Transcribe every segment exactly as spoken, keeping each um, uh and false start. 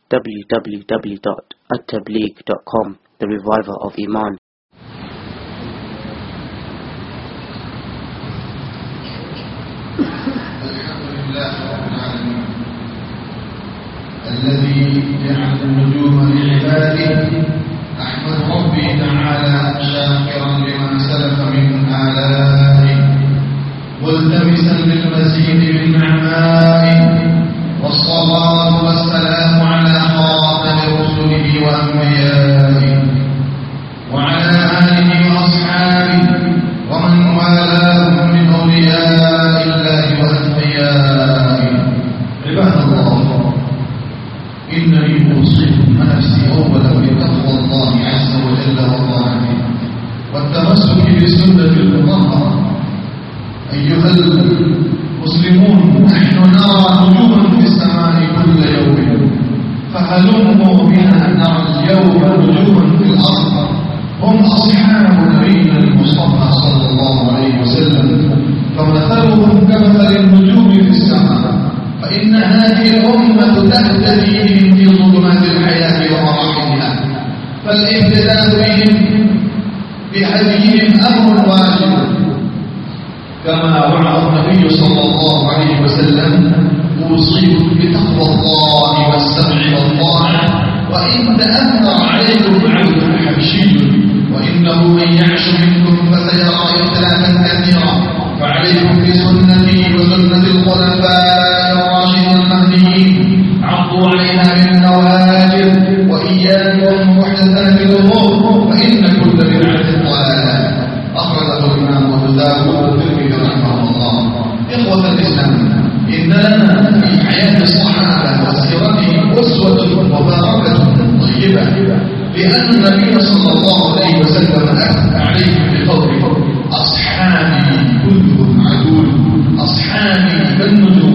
w w w dot at tabligh dot com, the reviver of Iman. الذي جعل النجوم لعباده. أحمد ربي تعالى شاكرا لما سلف من آلائه، ملتمسا للمزيد من نعمائه، والصلاة والسلام على خاتم رسله وأنبيائه وعلى آله وأصحابه ومن والاهم من أولياء الله وأتقيائه. عباد الله، إنني أوصيكم ونفسي أولا بتقوى الله عز وجل وطاعته والتمسك بسنة المطهرة. أيها المسلمون، نحن نرى نجوما في السماء كل يوم، فهلموا بنا نرى اليوم نجوما في الأرض. هم أصحاب نبينا المصطفى صلى الله عليه وسلم، فمثلهم كمثل النجوم في السماء، فإن هذه الأمة تهتدي بهم في ظلمات الحياة ومراحلها، فالاهتداء بهم بهديهم أمر واجب، كما وعظ النبي صلى الله عليه وسلم: أوصيكم بتقوى الله والسمع والطاعة، وإن تأثر عليكم عبد حبشي وإنه من يعش منكم فسيرى اختلافا كثيرا، فعليكم بسنتي وسنة الخلفاء الراشدين المهديين، عضوا عليها بالنواجذ، وإياكم محدثات الأمور، فإن كل بدعة ضلالة. أخرجه الإمام أبو داود والترمذي رحمه الله. إخوة الإسلام، إن لنا في حياة الصحابة وسيرتهم أسوة مباركة طيبة، لأن النبي صلى الله عليه وسلم أثنى عليهم بقوله: أصحابي كلهم عدول، أصحابي كالنجوم.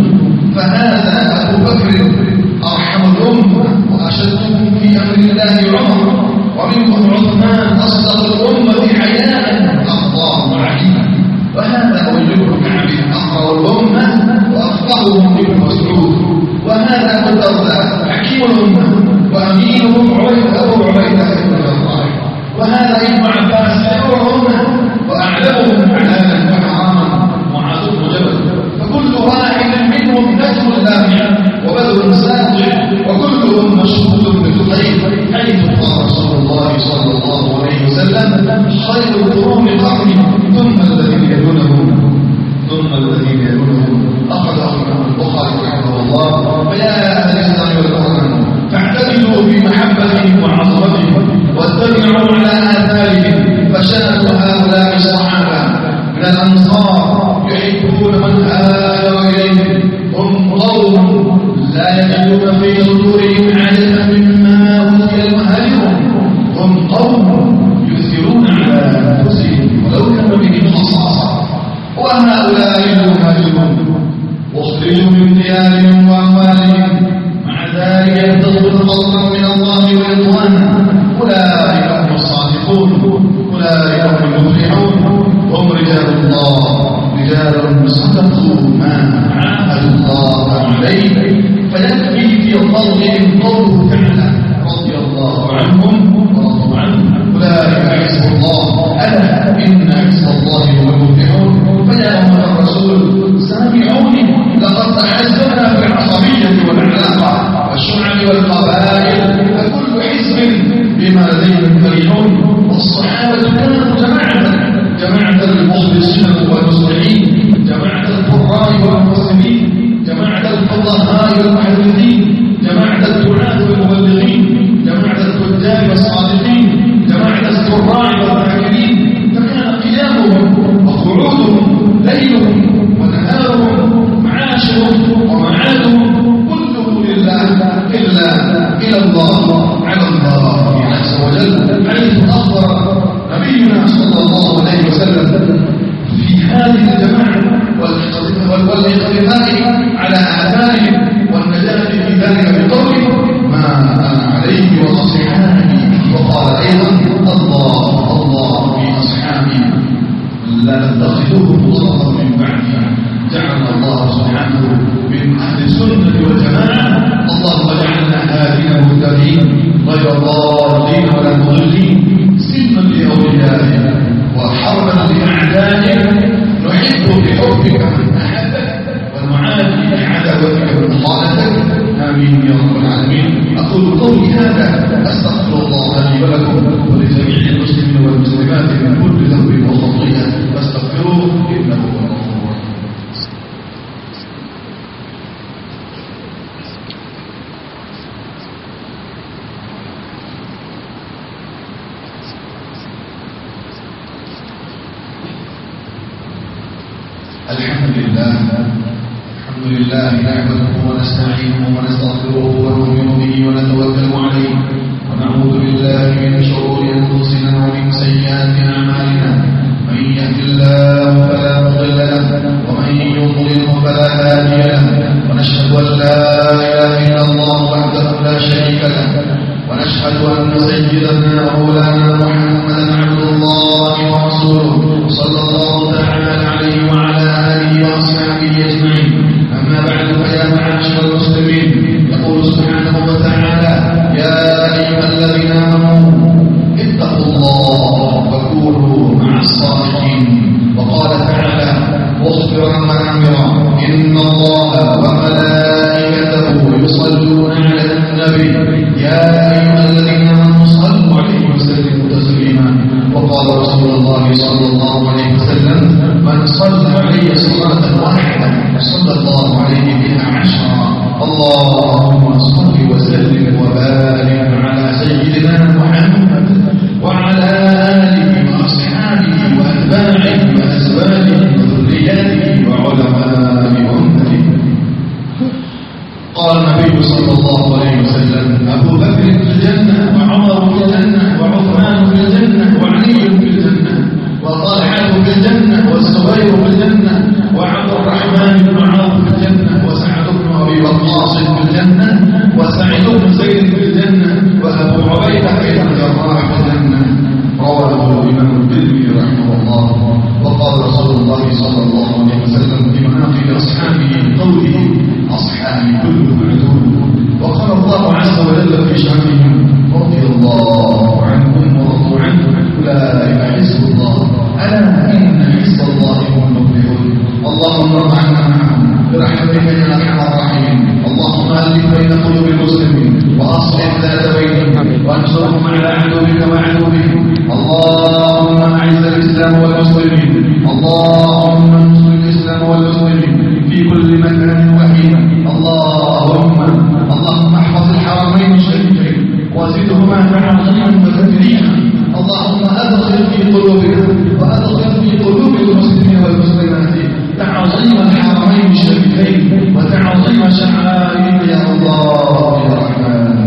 فهذا أبو بكر أرحم الأمة وأشدهم في أمر الله عمر، ومنهم عثمان أصدق الأمة حياء أخطاء عليما، وهذا أبي بن كعب أقرأ الأمة وأفقههم ابن مسعود، وهذا أبو الدرداء حكيم الأمة وأمينهم عبيدة أبو عبيدة بن الجراح، وهذا ابن عباس حبر الأمة وأعلمهم حلالا وحراما معاذ بن جبل. فكل واحد منهم نجم لامع وبدر ساطع، وكلهم مشهود بالخير، حيث قال رسول الله صلى الله عليه وسلم: خير القرون قرني ثم الذين يلونهم ثم الذين يلونهم. أخرجه الإمام البخاري رحمه الله. فيا أهل الإسلام والقرآن، فاعتدلوا في محبتهم وعظمتهم، واتبعوا على آثارهم، فشأن هؤلاء الصحابة من الأنصار يحبون من هاجر إليهم. هم قوم لا يجدون في صدورهم حاجة مما أوتي المهاجرون، هم قوم يؤثرون على أنفسهم ولو كان بهم خصاصة. وهؤلاء المهاجرون أخرجوا من ديارهم وأموالهم، مع ذلك يبتغون فضلا من الله ورضوانا. أولئك هم الصادقون، أولئك هم المفلحون، هم رجال الله، رجال صدقوا ما عاهدوا الله عليه. فيكفي في قولهم قوله تعالى: رضي الله عنهم ورضوا عنه، أولئك حزب الله، ألا إن حزب الله هم المفلحون. فيا أمة الرسول، سامعوني، لقد تحزبنا في العصبية والعلاقة والشعب والقبائل، فكل حزب بما لديهم فرحون. والصحابة كانوا جماعة، جماعة المخلصين والمصلحين، جماعة القراء والمسلمين، جماعة الفقهاء والمحدثين، جماعة الدعاة والمبلغين، جماعة التجار والصادقين، جماعة الزراع والذاكرين. فكان قيامهم وقعودهم، ليلهم ونهارهم، معاشهم ومعادهم، كله لله إلا إلى الله، على الله عز وجل، حيث أخبر نبينا صلى الله عليه وسلم في هذه الجماعة والاقتفاء على آثارهم والنجاة في ذلك بقوله: ما أنا عليه وأصحابي. وقال أيضا: الله الله في أصحابي لا تتخذوهم غرضا من بعدي. جعلنا الله سبحانه من أهل السنة والجماعة. اللهم اجعلنا هادين بك من أحبك والمعادي لعداوتك ومخالفتك. آمين يا رب العالمين. أقول قولي هذا أستغفر الله لي ولكم ولجميع المسلمين والمسلمات من كل ذنب وخطيئة فاستغفروه إنه هو الغفور الرحيم. الحمد لله الحمد لله نعبده ونستعينه ونستغفره ونؤمن به ونتوكل عليه ونعوذ بالله من شرور انفسنا ومن سيئات اعمالنا. من يهد الله فلا مضل له ومن يضلل فلا هادي له. ونشهد ان لا اله الا الله وحده لا شريك له ونشهد ان سيدنا مولانا محمدا عبد الله ورسوله صلى الله تعالى عليه وعلى اله واصحابه اجمعين. اما بعد فيا معاشر المسلمين يقول سبحانه وتعالى يا ايها الذين امنوا اتقوا الله وكونوا مع الصادقين. وقال تعالى واصبر وانذر ان الله وملائكته يصلون على النبي يا ايها الذين امنوا صلوا عليه وسلموا تسليما. وقال رسول الله صلى الله عليه وسلم من صلى علي صلاة واحدة صلى الله عليه بها عشرا. اللهم صل وسلم وبارك على سيدنا محمد وعلى آله وأصحابه وأتباعه وأزواجه وذرياته وعلماء أمته. قال النبي صلى الله عليه وسلم أبو بكر في الجنة وعمر في الجنة وعثمان في الجنة وعلي في الجنة وطلحة في الجنة والزبير في الجنة وعبد الرحمن بن عوف في الجنة وسعد بن أبي وقاص في الجنة وسعيد بن زيد في الجنة وأبو عبيدة بن الجراح في الجنة. رواه الإمام الترمذي رحمه الله. وقال رسول الله صلى الله عليه وسلم في مناقب أصحابه قوله أصحابي كلهم عدول. وقال الله عز وجل في شأنهم رضي الله عنهم ورضوا عنه أولئك حزب الله ألا إن حزب الله هم المفلحون. اللهم ارض عنا معهم برحمتك يا أرحم الراحمين. اللهم ألف بين قلوب المسلمين وأصلح ذات بينهم وانصرهم على عدوك وعدوهم. اللهم أعز الإسلام والمسلمين. اللهم انصر الإسلام والمسلمين في كل مكان وحين. اللهم اللهم احفظ الحرمين الشريفين وزدهما تعظيما وتكريما. اللهم أدخل في قلوبنا وأدخل في قلوب المسلمين والمسلمات تعظيم الحرمين الشريفين وتعظيم شعائرك يا الله يا رحمن.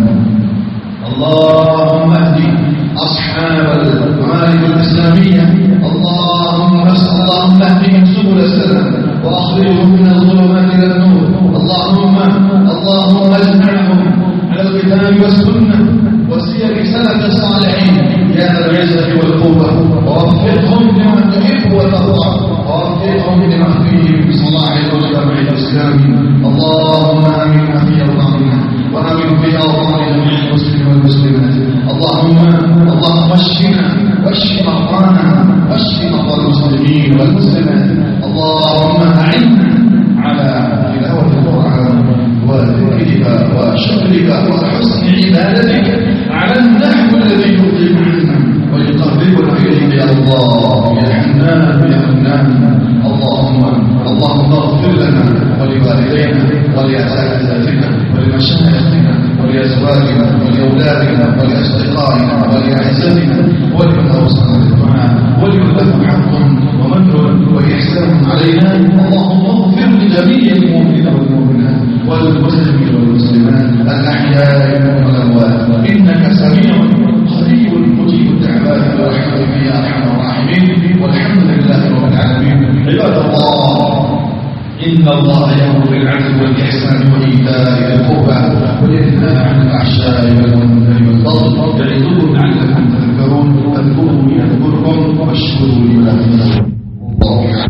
اللهم اهد أصحاب الممالك الإسلامية. اللهم اللهم اهدهم سبل السلام وأخرجهم من الظلمات إلى النور. اللهم اللهم اجمعهم على الكتاب والسنة وسير سلف الصالحين يا ذا العزة والقوة. ووفقهم لما تحب وترضى ووفقهم لما فيه من صلاح المجتمع الإسلامي. اللهم آمنا في أوطاننا وآمن في أوطان جميع المسلمين والمسلمات. اللهم اللهم اشفنا واشف مرضانا واشف مرضى المسلمين والمسلمات. اللهم أعنا على تلاوة القرآن وذكرك وشكرك وحسن عبادتك على النحو الذي يرضيك عنا ويقربنا إليك يا الله يا حنان يا حنان. اللهم اللهم اغفر لنا ولوالدينا ولأساتذتنا ولمشايخنا ولأزواجنا ولأولادنا ولأصدقائنا ولأعزتنا ولمن أوصانا بالدعاء ولمن له حق ومنع وإحسان علينا. اللهم اغفر لجميع المؤمنين والمؤمنات والمسلمين والمسلمات الأحياء والأموات إنك سميع قريب مجيب الدعوات برحمتك يا أرحم الراحمين. والحمد لله رب العالمين. عباد الله إن الله يأمر بالعدل والإحسان وإيتاء ذي القربى وينهى عن الفحشاء والمنكر والبغي يعظكم لعلكم تذكرون. فاذكروني أذكركم واشكروا لي ولا تكفرون. الله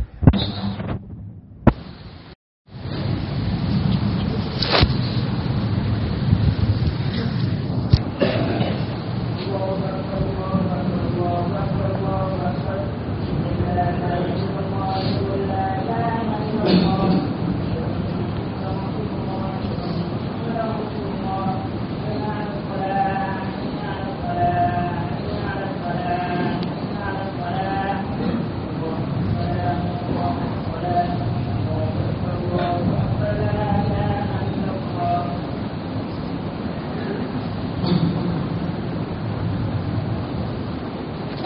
الله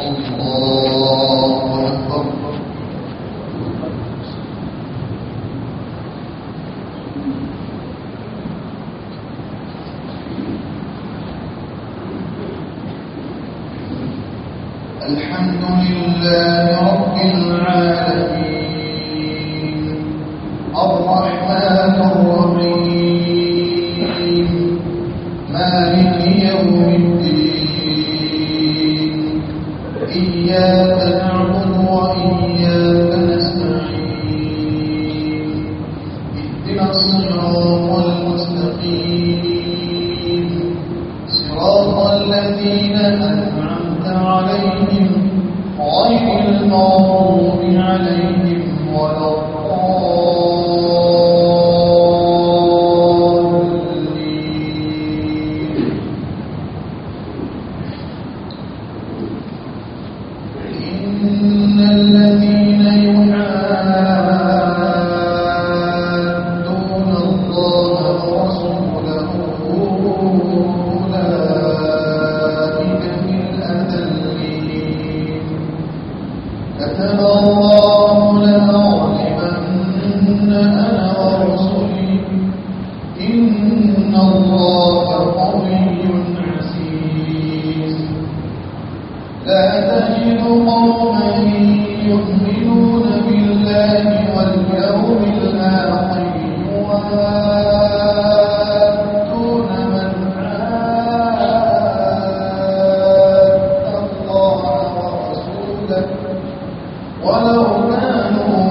الحمد لله رب العالمين الرحمن الرحيم مالك يوم الدين إياك نعبد وإياك نستعين اهدنا الصراط المستقيم صراط الذين أنعمت عليهم غير المغضوب عليهم ولا الضالين إن الذين يحادون الله ورسوله أولئك في الأذلين كتب الله لأغلبن أنا ورسلي إن الله قوي عزيز لا تجد قوما يؤمنون بالله واليوم الآخر يوادون من حاد الله ورسوله ولو كانوا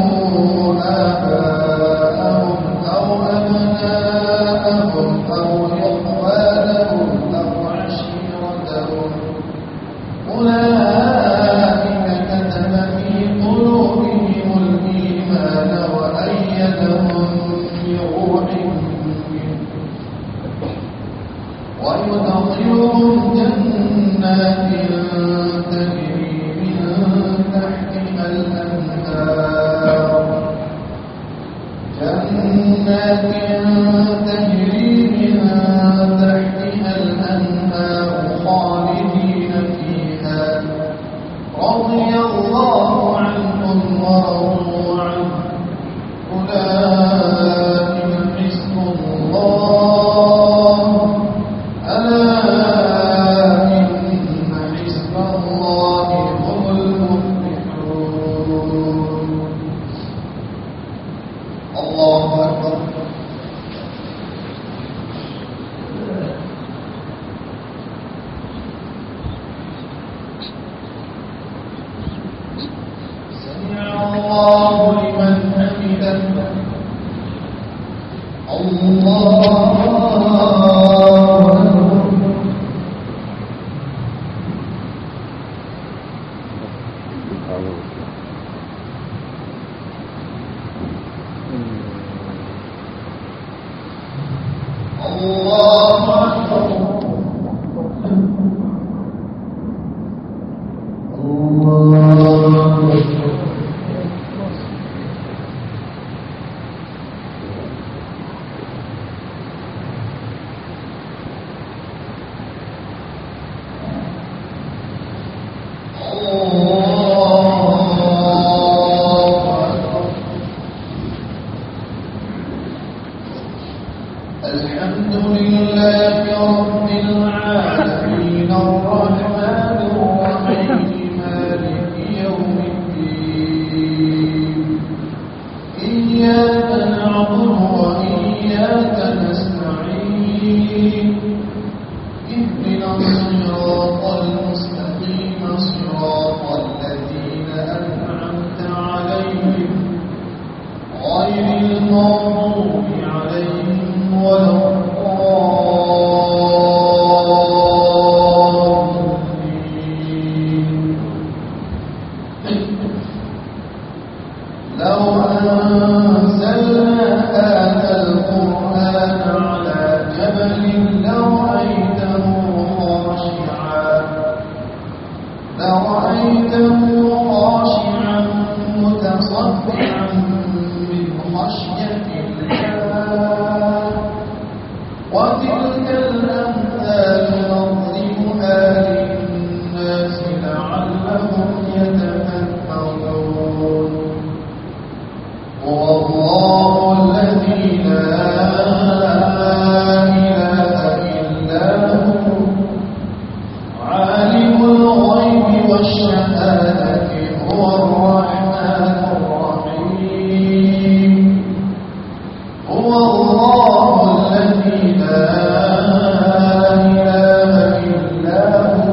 آباءهم أو أبناءهم أو إخوانهم أو عشيرتهم أولئك كتب في قلوبهم الإيمان وأيدهم بروح منه ويدخلهم جنات تجري من تحتها الأنهار جنات تجري من تحتها الأنهار خالدين فيها رضي الله عنهم ورضوا عنه أولئك حزب الله ألا إن حزب الله هم المفلحون الله أكبر سمع الله لمن حمده الله أكبر الله أكبر الله أكبر الحمد لله رب العالمين الرحمن الرحيم مالك يوم الدين إياك نعبد وإياك نستعين اهدنا الصراط المستقيم صراط الذين أنعمت عليهم غير المغضوب عليهم ولا الضالين الشهادة هو الرحمن الرحيم هو الله الذي لا إله إلا هو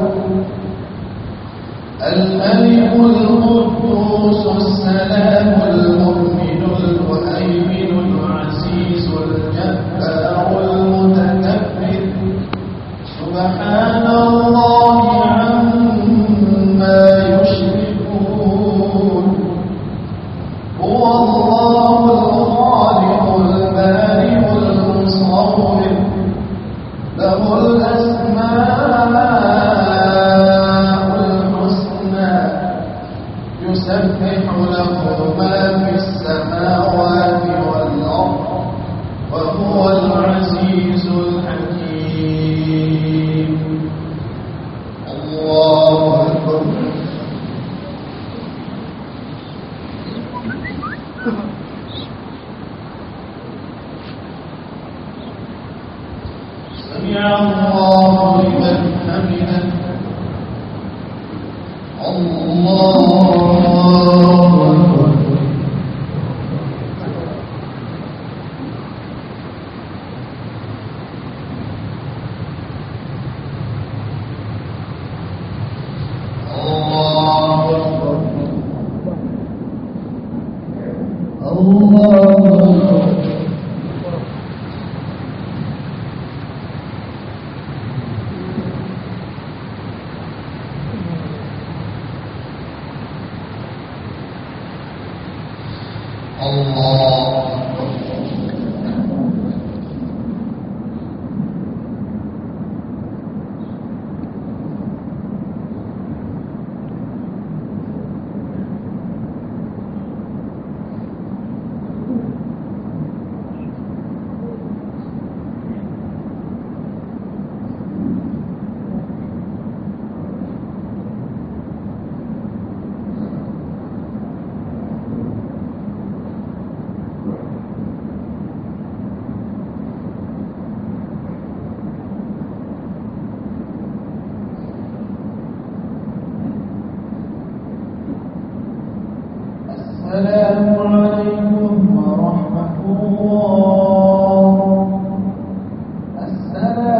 الملك القدوس السلام المؤمن المهيمن العزيز الجبار المتكبر سبحان الله عما يشركون هو الله الخالق البارئ المصور له الأسماء الحسنى يسبح له ما في السماوات والأرض وهو العزيز الحكيم الله أكبر سمع الله لمن حمده الله أكبر السلام عليكم ورحمة الله السلام